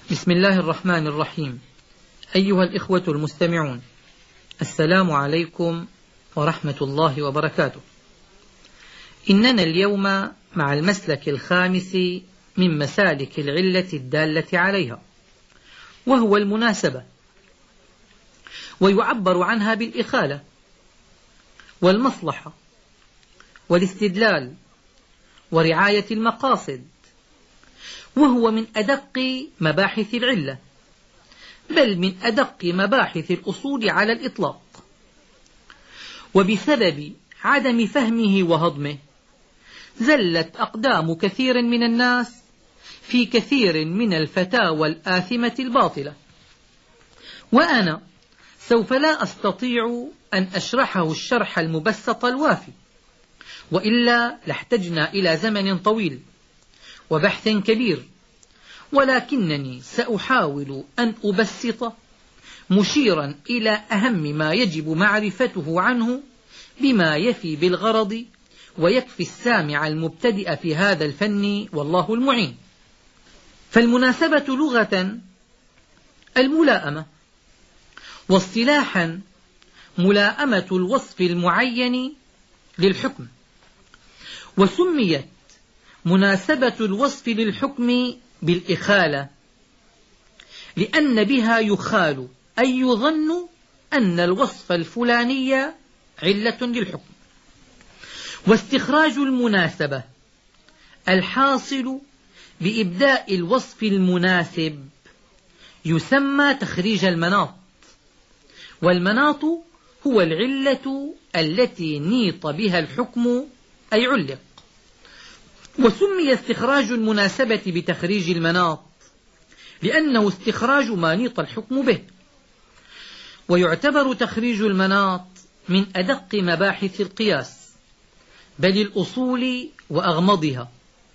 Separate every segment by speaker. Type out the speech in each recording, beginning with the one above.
Speaker 1: بسم الله الرحمن الرحيم. أيها الإخوة المستمعون، السلام عليكم ورحمة الله وبركاته. إننا اليوم مع المسلك الخامس من مسالك العلة الدالة عليها، وهو المناسبة، ويعبر عنها بالإخالة والمصلحة والاستدلال ورعاية المقاصد، وهو من أدق مباحث العلة، بل من أدق مباحث الأصول على الإطلاق. وبسبب عدم فهمه وهضمه زلت أقدام كثير من الناس في كثير من الفتاوى الآثمة الباطلة، وأنا سوف لا أستطيع أن أشرحه الشرح المبسط الوافي، وإلا لاحتجنا إلى زمن طويل وبحث كبير، ولكنني سأحاول أن أبسط مشيرا إلى أهم ما يجب معرفته عنه بما يفي بالغرض ويكفي السامع المبتدئ في هذا الفن، والله المعين. فالمناسبة لغة الملائمة، واصطلاحا ملائمة الوصف المعين للحكم، وسميت مناسبة الوصف للحكم بالإخالة لأن بها يخال أي يظن أن الوصف الفلاني علة للحكم. واستخراج المناسبة الحاصل بإبداء الوصف المناسب يسمى تخريج المناط، والمناط هو العلة التي نيط بها الحكم أي علق. وسمي استخراج المناسبة بتخريج المناط لأنه استخراج ما نيط الحكم به. ويعتبر تخريج المناط من أدق مباحث القياس، بل الأصول وأغمضها،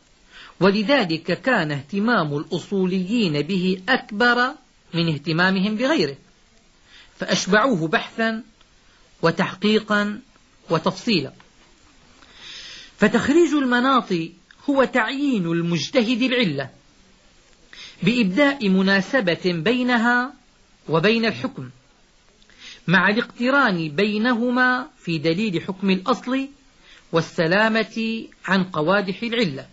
Speaker 1: ولذلك كان اهتمام الأصوليين به أكبر من اهتمامهم بغيره، فأشبعوه بحثا وتحقيقا وتفصيلا. فتخريج المناط هو تعيين المجتهد العلة بإبداء مناسبة بينها وبين الحكم، مع الاقتران بينهما في دليل حكم الأصل والسلامة عن قوادح العلة.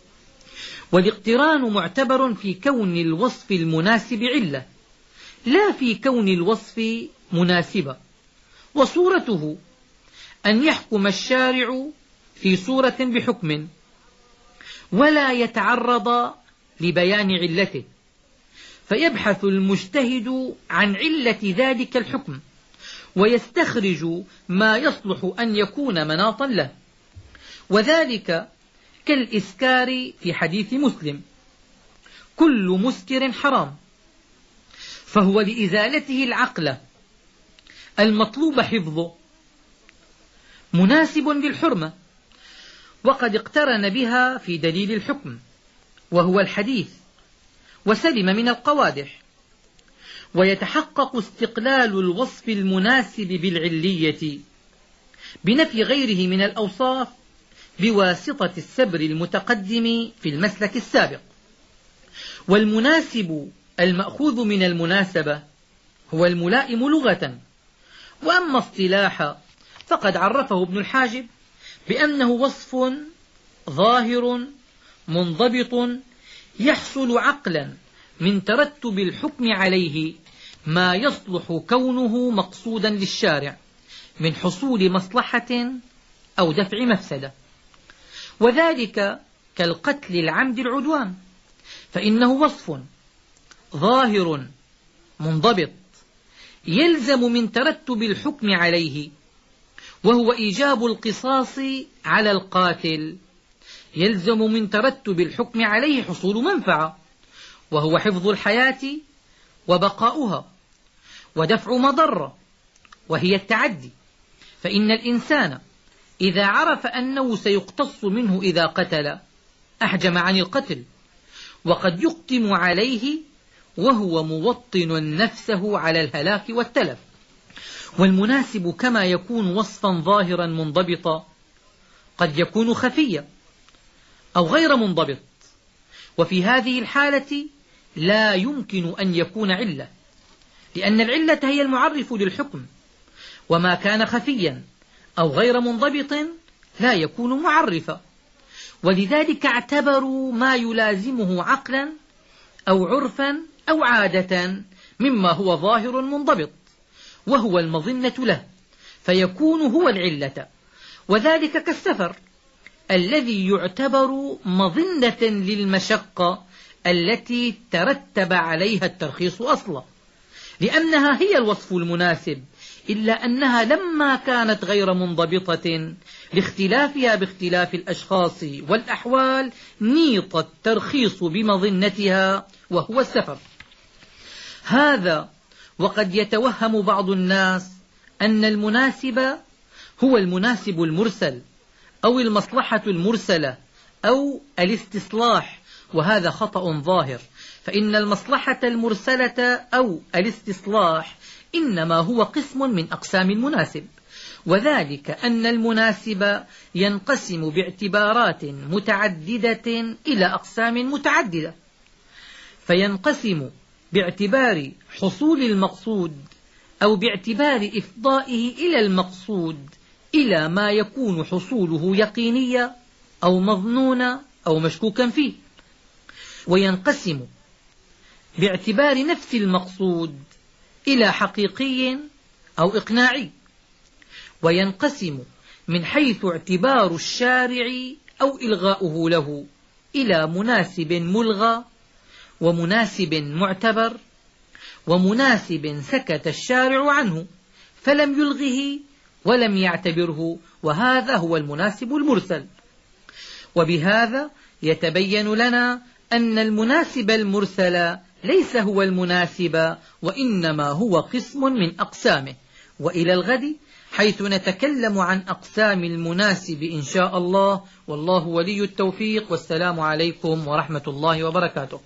Speaker 1: والاقتران معتبر في كون الوصف المناسب علة، لا في كون الوصف مناسبا. وصورته أن يحكم الشارع في صورة بحكم ولا يتعرض لبيان علته، فيبحث المجتهد عن علة ذلك الحكم ويستخرج ما يصلح أن يكون مناطا له، وذلك كالإسكار في حديث مسلم: كل مسكر حرام، فهو لإزالته العقل المطلوب حفظه مناسب للحرمة، وقد اقترن بها في دليل الحكم وهو الحديث وسلم من القوادح. ويتحقق استقلال الوصف المناسب بالعلية بنفي غيره من الأوصاف بواسطة السبر المتقدم في المسلك السابق. والمناسب المأخوذ من المناسبة هو الملائم لغة، وأما اصطلاحا فقد عرفه ابن الحاجب بأنه وصف ظاهر منضبط يحصل عقلا من ترتب الحكم عليه ما يصلح كونه مقصودا للشارع من حصول مصلحة أو دفع مفسدة، وذلك كالقتل العمد العدوان، فإنه وصف ظاهر منضبط يلزم من ترتب الحكم عليه، وهو إيجاب القصاص على القاتل، يلزم من ترتب الحكم عليه حصول منفعة، وهو حفظ الحياة وبقاؤها، ودفع مضرة وهي التعدي، فإن الإنسان إذا عرف أنه سيقتص منه إذا قتل أحجم عن القتل، وقد يقدم عليه وهو موطن نفسه على الهلاك والتلف. والمناسب كما يكون وصفا ظاهرا منضبطا قد يكون خفيا أو غير منضبط، وفي هذه الحالة لا يمكن أن يكون علة، لأن العلة هي المعرف للحكم، وما كان خفيا أو غير منضبط لا يكون معرفا، ولذلك اعتبروا ما يلازمه عقلا أو عرفا أو عادة مما هو ظاهر منضبط وهو المظنة له، فيكون هو العلة. وذلك كالسفر الذي يعتبر مظنة للمشقة التي ترتب عليها الترخيص أصلا، لأنها هي الوصف المناسب، إلا أنها لما كانت غير منضبطة لاختلافها باختلاف الأشخاص والأحوال نيط الترخيص بمظنتها وهو السفر. هذا وقد يتوهم بعض الناس أن المناسب هو المناسب المرسل أو المصلحة المرسلة أو الاستصلاح، وهذا خطأ ظاهر، فإن المصلحة المرسلة أو الاستصلاح إنما هو قسم من أقسام المناسب، وذلك أن المناسب ينقسم باعتبارات متعددة إلى أقسام متعددة، فينقسم باعتبار حصول المقصود أو باعتبار إفضائه إلى المقصود إلى ما يكون حصوله يقينيا أو مظنونا أو مشكوكا فيه، وينقسم باعتبار نفس المقصود إلى حقيقي أو إقناعي، وينقسم من حيث اعتبار الشارع أو إلغاؤه له إلى مناسب ملغى ومناسب معتبر ومناسب سكت الشارع عنه فلم يلغه ولم يعتبره، وهذا هو المناسب المرسل. وبهذا يتبين لنا أن المناسب المرسل ليس هو المناسب، وإنما هو قسم من أقسامه. وإلى الغد حيث نتكلم عن أقسام المناسب إن شاء الله، والله ولي التوفيق، والسلام عليكم ورحمة الله وبركاته.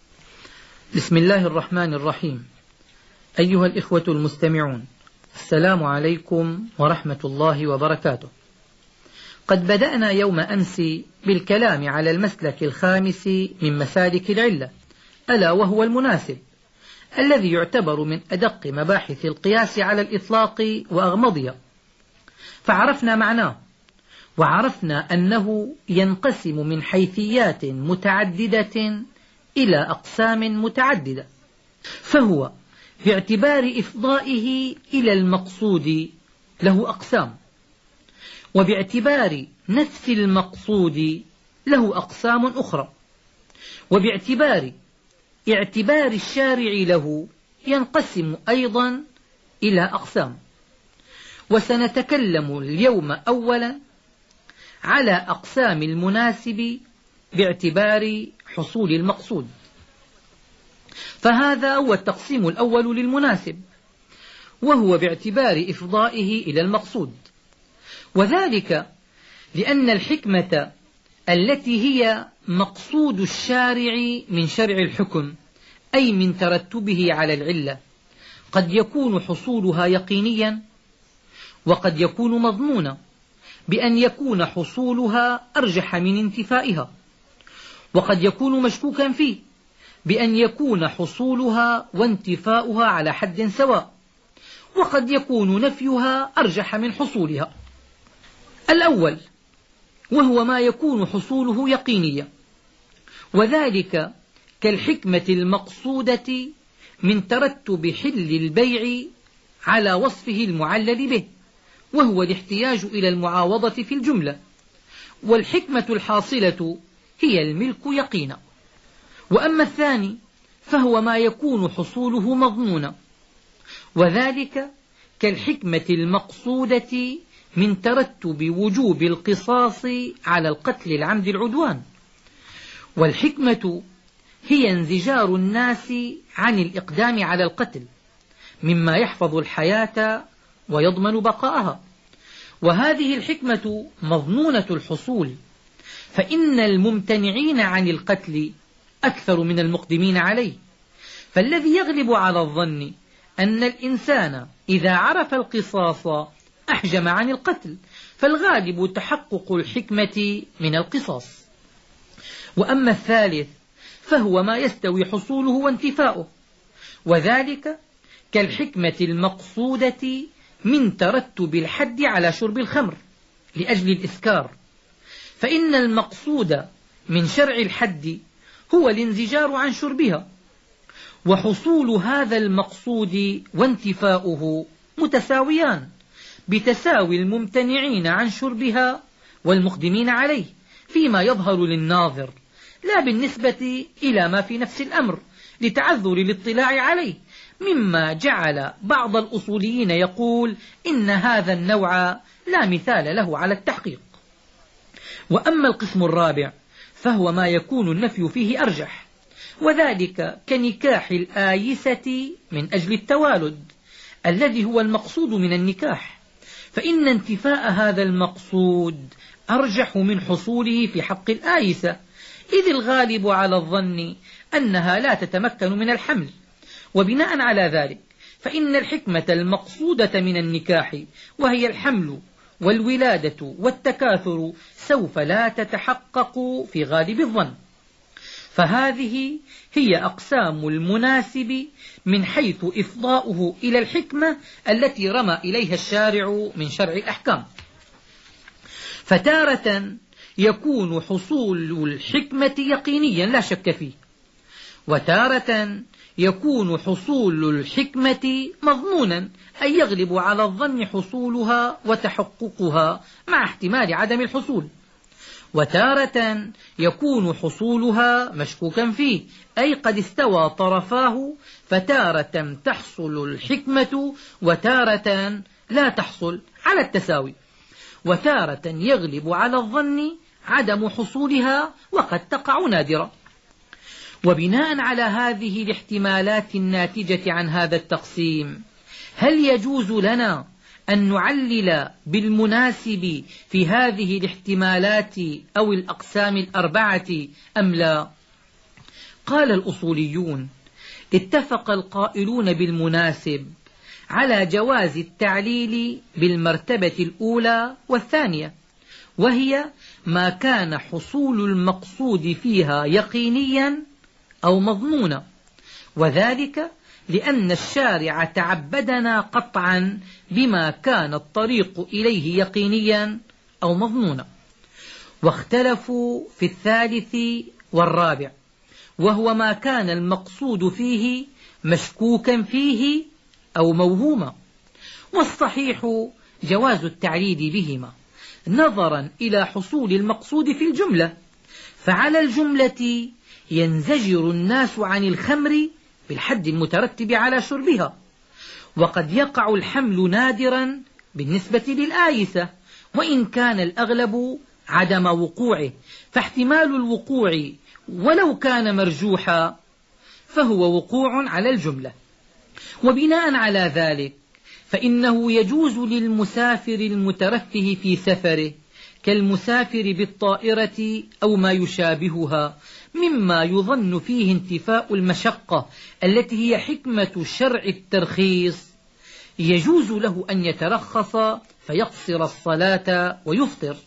Speaker 1: بسم الله الرحمن الرحيم. أيها الإخوة المستمعون، السلام عليكم ورحمة الله وبركاته. قد بدأنا يوم أمس بالكلام على المسلك الخامس من مسالك العلة، ألا وهو المناسب، الذي يعتبر من أدق مباحث القياس على الإطلاق وأغمضها، فعرفنا معناه، وعرفنا أنه ينقسم من حيثيات متعددة إلى أقسام متعددة، فهو باعتبار إفضائه إلى المقصود له أقسام، وباعتبار نفس المقصود له أقسام أخرى، وباعتبار الشارع له ينقسم أيضا إلى أقسام. وسنتكلم اليوم أولا على أقسام المناسب باعتبار حصول المقصود، فهذا هو التقسيم الأول للمناسب، وهو باعتبار إفضائه إلى المقصود، وذلك لأن الحكمة التي هي مقصود الشارع من شرع الحكم، أي من ترتبه على العلة، قد يكون حصولها يقينيا وقد يكون مضمونا، بأن يكون حصولها أرجح من انتفائها، وقد يكون مشكوكا فيه بأن يكون حصولها وانتفاؤها على حد سواء، وقد يكون نفيها أرجح من حصولها. الأول وهو ما يكون حصوله يقينيا، وذلك كالحكمة المقصودة من ترتب حل البيع على وصفه المعلل به، وهو الاحتياج إلى المعاوضة في الجملة، والحكمة الحاصلة هي الملك يقينا. وأما الثاني فهو ما يكون حصوله مضمونا، وذلك كالحكمة المقصودة من ترتب وجوب القصاص على القتل العمد العدوان، والحكمة هي انزجار الناس عن الإقدام على القتل مما يحفظ الحياة ويضمن بقاءها، وهذه الحكمة مضمونة الحصول، فإن الممتنعين عن القتل أكثر من المقدمين عليه، فالذي يغلب على الظن أن الإنسان إذا عرف القصاص أحجم عن القتل، فالغالب تحقق الحكمة من القصاص. وأما الثالث فهو ما يستوي حصوله وانتفاؤه، وذلك كالحكمة المقصودة من ترتب الحد على شرب الخمر لأجل الإسكار، فإن المقصود من شرع الحد هو الانزجار عن شربها، وحصول هذا المقصود وانتفاؤه متساويان بتساوي الممتنعين عن شربها والمقدمين عليه فيما يظهر للناظر، لا بالنسبة إلى ما في نفس الأمر لتعذر الاطلاع عليه، مما جعل بعض الأصوليين يقول إن هذا النوع لا مثال له على التحقيق. وأما القسم الرابع فهو ما يكون النفي فيه أرجح، وذلك كنكاح الآيسة من أجل التوالد الذي هو المقصود من النكاح، فإن انتفاء هذا المقصود أرجح من حصوله في حق الآيسة، إذ الغالب على الظن أنها لا تتمكن من الحمل، وبناء على ذلك فإن الحكمة المقصودة من النكاح وهي الحمل والولادة والتكاثر سوف لا تتحقق في غالب الظن. فهذه هي أقسام المناسب من حيث إفضاؤه إلى الحكمة التي رمى إليها الشارع من شرع الأحكام. فتارة يكون حصول الحكمة يقينيا لا شك فيه، وتارة يكون حصول الحكمة مظنونا، أي يغلب على الظن حصولها وتحققها مع احتمال عدم الحصول، وتارة يكون حصولها مشكوكا فيه، أي قد استوى طرفاه، فتارة تحصل الحكمة وتارة لا تحصل على التساوي، وتارة يغلب على الظن عدم حصولها وقد تقع نادرة. وبناء على هذه الاحتمالات الناتجة عن هذا التقسيم، هل يجوز لنا أن نعلل بالمناسب في هذه الاحتمالات أو الأقسام الأربعة أم لا؟ قال الأصوليون: اتفق القائلون بالمناسب على جواز التعليل بالمرتبة الأولى والثانية، وهي ما كان حصول المقصود فيها يقينيا أو مظنونا، وذلك لأن الشارع تعبدنا قطعا بما كان الطريق إليه يقينيا أو مظنونا. واختلفوا في الثالث والرابع، وهو ما كان المقصود فيه مشكوكا فيه أو موهوما، والصحيح جواز التعليل بهما نظرا إلى حصول المقصود في الجملة، فعلى الجملة ينزجر الناس عن الخمر بالحد المترتب على شربها، وقد يقع الحمل نادرا بالنسبة للآيسة، وإن كان الأغلب عدم وقوعه، فاحتمال الوقوع ولو كان مرجوحا فهو وقوع على الجملة. وبناء على ذلك فإنه يجوز للمسافر المترفه في سفره كالمسافر بالطائرة أو ما يشابهها مما يظن فيه انتفاء المشقة التي هي حكمة شرع الترخيص، يجوز له أن يترخص فيقصر الصلاة ويفطر.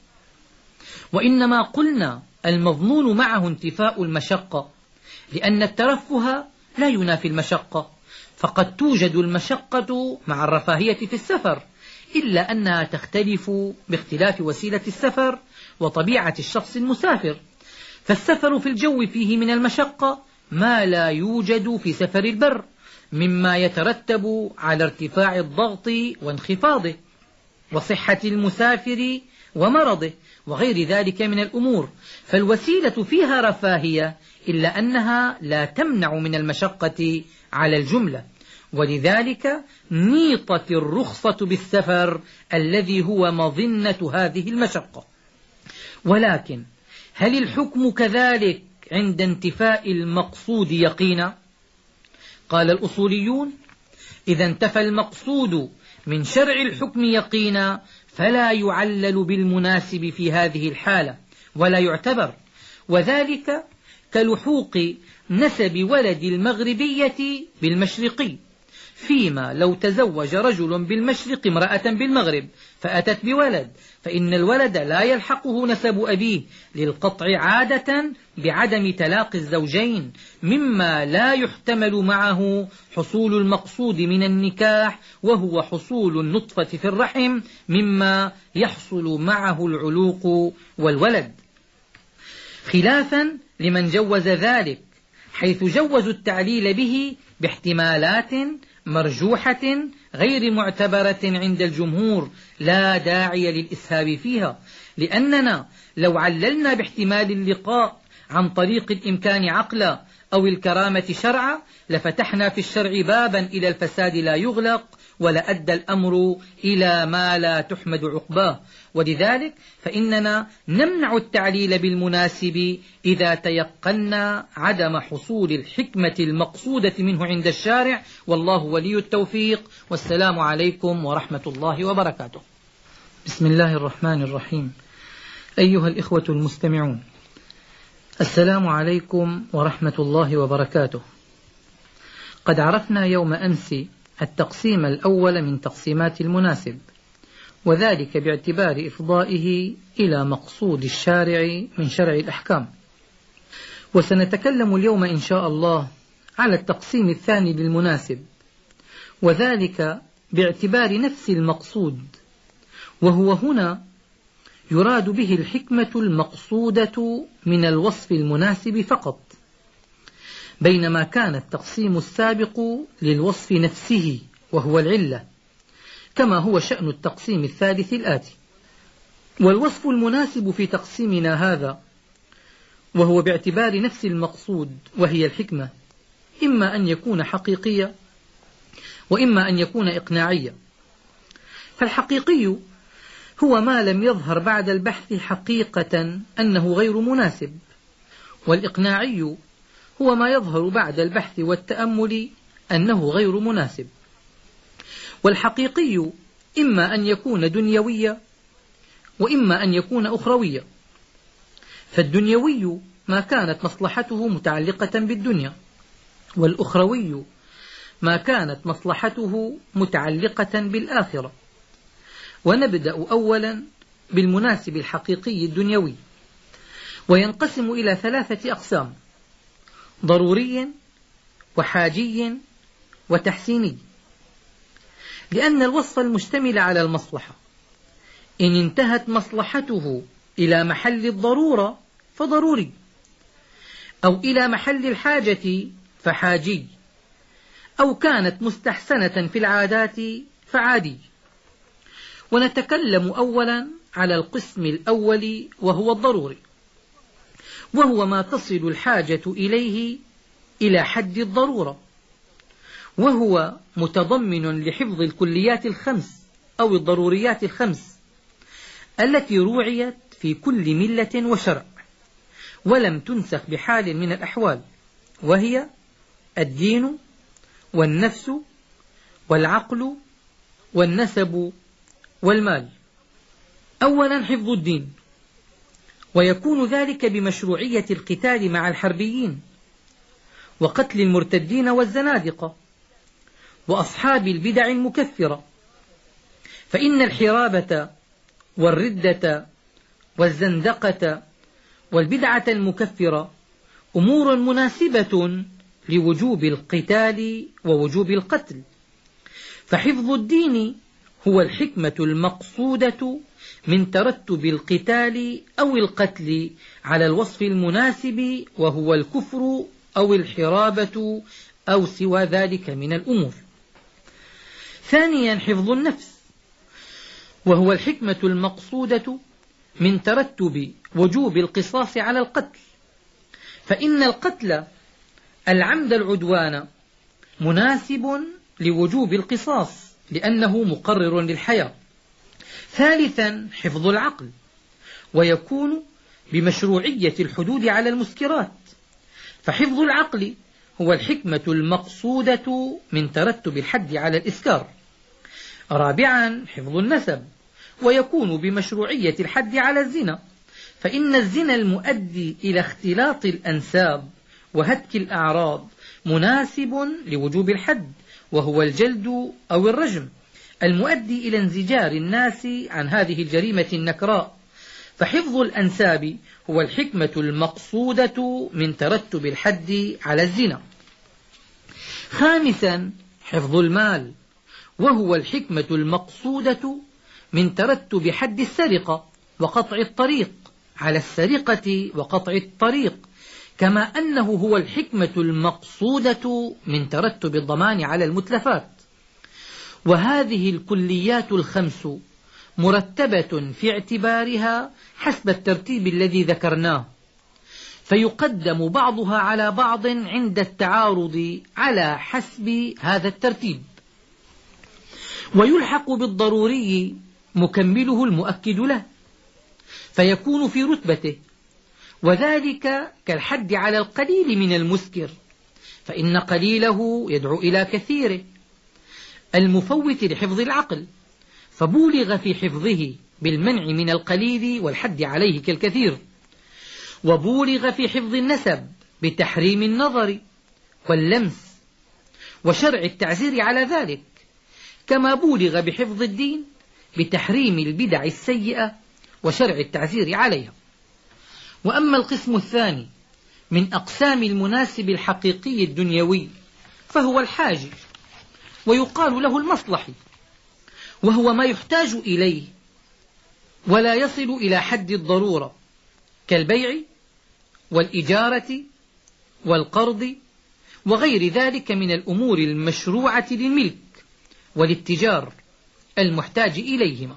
Speaker 1: وإنما قلنا المظنون معه انتفاء المشقة، لأن الترفه لا ينافي المشقة، فقد توجد المشقة مع الرفاهية في السفر، إلا أنها تختلف باختلاف وسيلة السفر وطبيعة الشخص المسافر، فالسفر في الجو فيه من المشقة ما لا يوجد في سفر البر، مما يترتب على ارتفاع الضغط وانخفاضه وصحة المسافر ومرضه وغير ذلك من الأمور، فالوسيلة فيها رفاهية إلا أنها لا تمنع من المشقة على الجملة، ولذلك نيطت الرخصة بالسفر الذي هو مظنة هذه المشقة. ولكن هل الحكم كذلك عند انتفاء المقصود يقينا؟ قال الأصوليون: إذا انتفى المقصود من شرع الحكم يقينا فلا يعلل بالمناسب في هذه الحالة ولا يعتبر، وذلك كلحوق نسب ولد المغربية بالمشرقي، فيما لو تزوج رجل بالمشرق امرأة بالمغرب فأتت بولد، فإن الولد لا يلحقه نسب أبيه للقطع عادة بعدم تلاقي الزوجين، مما لا يحتمل معه حصول المقصود من النكاح، وهو حصول النطفة في الرحم، مما يحصل معه العلوق والولد، خلافا لمن جوز ذلك، حيث جوزوا التعليل به باحتمالات مرجوحة غير معتبرة عند الجمهور، لا داعي للإسهاب فيها، لأننا لو عللنا باحتمال اللقاء عن طريق الإمكان عقلا أو الكرامة شرعا لفتحنا في الشرع بابا إلى الفساد لا يغلق، ولأدى الأمر إلى ما لا تحمد عقباه. ولذلك فإننا نمنع التعليل بالمناسب إذا تيقنا عدم حصول الحكمة المقصودة منه عند الشارع، والله ولي التوفيق، والسلام عليكم ورحمة الله وبركاته. بسم الله الرحمن الرحيم. أيها الإخوة المستمعون، السلام عليكم ورحمة الله وبركاته. قد عرفنا يوم أمس التقسيم الأول من تقسيمات المناسب، وذلك باعتبار إفضائه إلى مقصود الشارع من شرع الأحكام. وسنتكلم اليوم إن شاء الله على التقسيم الثاني للمناسب، وذلك باعتبار نفس المقصود، وهو هنا يراد به الحكمة المقصودة من الوصف المناسب فقط، بينما كان التقسيم السابق للوصف نفسه وهو العلة، كما هو شأن التقسيم الثالث الآتي. والوصف المناسب في تقسيمنا هذا، وهو باعتبار نفس المقصود وهي الحكمة، إما أن يكون حقيقيا وإما أن يكون إقناعيا. فالحقيقي هو ما لم يظهر بعد البحث حقيقة أنه غير مناسب، والإقناعي هو ما يظهر بعد البحث والتأمل أنه غير مناسب. والحقيقي إما أن يكون دنيويا وإما أن يكون أخرويا. فالدنيوي ما كانت مصلحته متعلقة بالدنيا، والأخروي ما كانت مصلحته متعلقة بالآخرة. ونبدأ أولا بالمناسب الحقيقي الدنيوي، وينقسم إلى 3 أقسام: ضروري وحاجي وتحسيني. لأن الوصف المشتمل على المصلحة إن انتهت مصلحته إلى محل الضرورة فضروري، أو إلى محل الحاجة فحاجي، أو كانت مستحسنة في العادات فعادي. ونتكلم أولا على القسم الأول وهو الضروري، وهو ما تصل الحاجة إليه إلى حد الضرورة، وهو متضمن لحفظ الكليات الخمس أو الضروريات الخمس التي روعيت في كل ملة وشرع ولم تنسخ بحال من الأحوال، وهي الدين والنفس والعقل والنسب والمال. أولا حفظ الدين، ويكون ذلك بمشروعية القتال مع الحربيين وقتل المرتدين والزنادقة وأصحاب البدع المكفرة، فإن الحرابة والردة والزندقة والبدعة المكفرة أمور مناسبة لوجوب القتال ووجوب القتل. فحفظ الدين هو الحكمة المقصودة من ترتب القتال أو القتل على الوصف المناسب، وهو الكفر أو الحرابة أو سوى ذلك من الأمور. ثانيا حفظ النفس، وهو الحكمة المقصودة من ترتب وجوب القصاص على القتل، فإن القتل العمد العدوان مناسب لوجوب القصاص لأنه مقرر للحياة. ثالثا حفظ العقل، ويكون بمشروعية الحدود على المسكرات، فحفظ العقل هو الحكمة المقصودة من ترتب الحد على الإسكار. رابعا حفظ النسب، ويكون بمشروعية الحد على الزنا، فإن الزنا المؤدي إلى اختلاط الأنساب وهتك الأعراض مناسب لوجوب الحد، وهو الجلد أو الرجم المؤدي إلى انزجار الناس عن هذه الجريمة النكراء. فحفظ الأنساب هو الحكمة المقصودة من ترتب الحد على الزنا. خامسا، حفظ المال، وهو الحكمة المقصودة من ترتب حد السرقة وقطع الطريق على السرقة وقطع الطريق، كما أنه هو الحكمة المقصودة من ترتب الضمان على المتلفات. وهذه الكليات الخمس مرتبة في اعتبارها حسب الترتيب الذي ذكرناه، فيقدم بعضها على بعض عند التعارض على حسب هذا الترتيب، ويلحق بالضروري مكمله المؤكد له فيكون في رتبته، وذلك كالحد على القليل من المسكر، فإن قليله يدعو إلى كثيره، المفوت لحفظ العقل، فبولغ في حفظه بالمنع من القليل والحد عليه كالكثير، وبولغ في حفظ النسب بتحريم النظر واللمس وشرع التعزير على ذلك، كما بولغ بحفظ الدين بتحريم البدع السيئة وشرع التعزير عليها. وأما القسم الثاني من أقسام المناسب الحقيقي الدنيوي فهو الحاجي، ويقال له المصلحي، وهو ما يحتاج إليه ولا يصل إلى حد الضرورة، كالبيع والإجارة والقرض وغير ذلك من الأمور المشروعة للملك والاتجار المحتاج إليهما،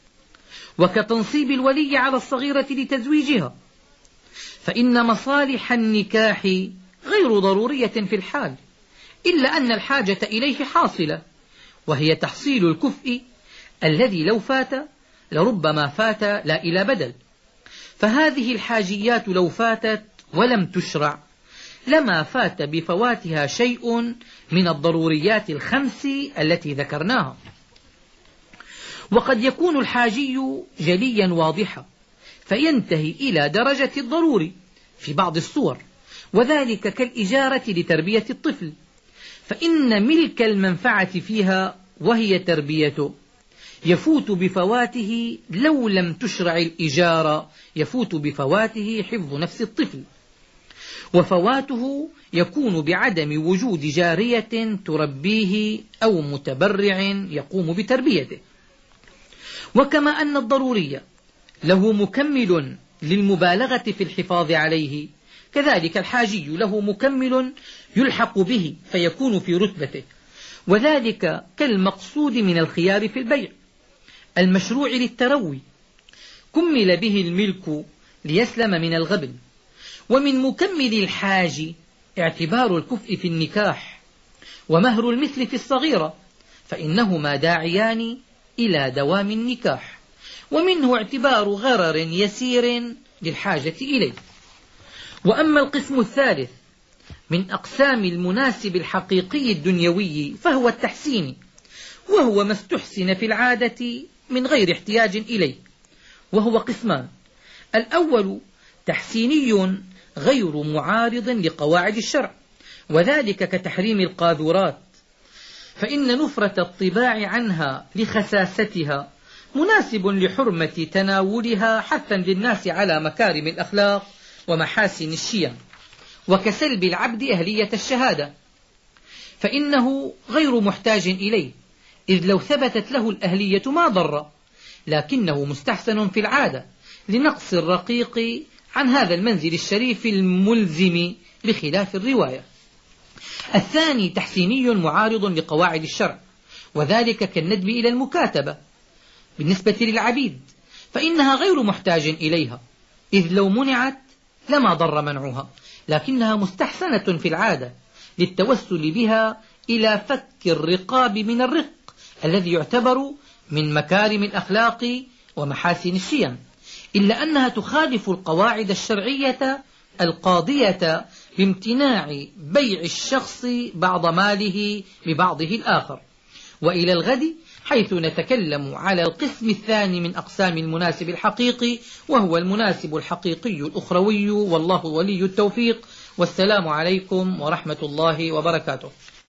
Speaker 1: وكتنصيب الولي على الصغيرة لتزويجها، فإن مصالح النكاح غير ضرورية في الحال، إلا أن الحاجة إليه حاصلة، وهي تحصيل الكفء الذي لو فات لربما فات لا إلى بدل. فهذه الحاجيات لو فاتت ولم تشرع لما فات بفواتها شيء من الضروريات الخمس التي ذكرناها. وقد يكون الحاجي جليا واضحا فينتهي إلى درجة الضروري في بعض الصور، وذلك كالإجارة لتربية الطفل، فإن ملك المنفعة فيها وهي تربيته يفوت بفواته لو لم تشرع الإجارة، يفوت بفواته حفظ نفس الطفل، وفواته يكون بعدم وجود جارية تربيه أو متبرع يقوم بتربيته. وكما أن الضروري له مكمل للمبالغة في الحفاظ عليه، كذلك الحاجي له مكمل يلحق به فيكون في رتبته، وذلك كالمقصود من الخيار في البيع المشروع للتروي، كمل به الملك ليسلم من الغبن. ومن مكمل الحاج اعتبار الكفء في النكاح ومهر المثل في الصغيرة، فإنهما داعيان إلى دوام النكاح، ومنه اعتبار غرر يسير للحاجة إليه. وأما القسم الثالث من أقسام المناسب الحقيقي الدنيوي فهو التحسين، وهو ما استحسن في العادة من غير احتياج إليه، وهو قسمان: الأول تحسيني غير معارض لقواعد الشرع، وذلك كتحريم القاذورات، فإن نفرة الطباع عنها لخساستها مناسب لحرمة تناولها حثا للناس على مكارم الأخلاق ومحاسن الشيم، وكسلب العبد أهلية الشهادة، فإنه غير محتاج إليه، إذ لو ثبتت له الأهلية ما ضر، لكنه مستحسن في العادة لنقص الرقيق عن هذا المنزل الشريف الملزم بخلاف الرواية. الثاني تحسيني معارض لقواعد الشرع، وذلك كالندب إلى المكاتبة بالنسبة للعبيد، فإنها غير محتاج إليها، إذ لو منعت لما ضر منعها، لكنها مستحسنة في العادة للتوسل بها إلى فك الرقاب من الرق الذي يعتبر من مكارم الأخلاق ومحاسن الشيم، إلا أنها تخالف القواعد الشرعية القاضية بامتناع بيع الشخص بعض ماله ببعضه الآخر. وإلى الغد حيث نتكلم على القسم الثاني من أقسام المناسب الحقيقي، وهو المناسب الحقيقي الأخروي، والله ولي التوفيق، والسلام عليكم ورحمة الله وبركاته.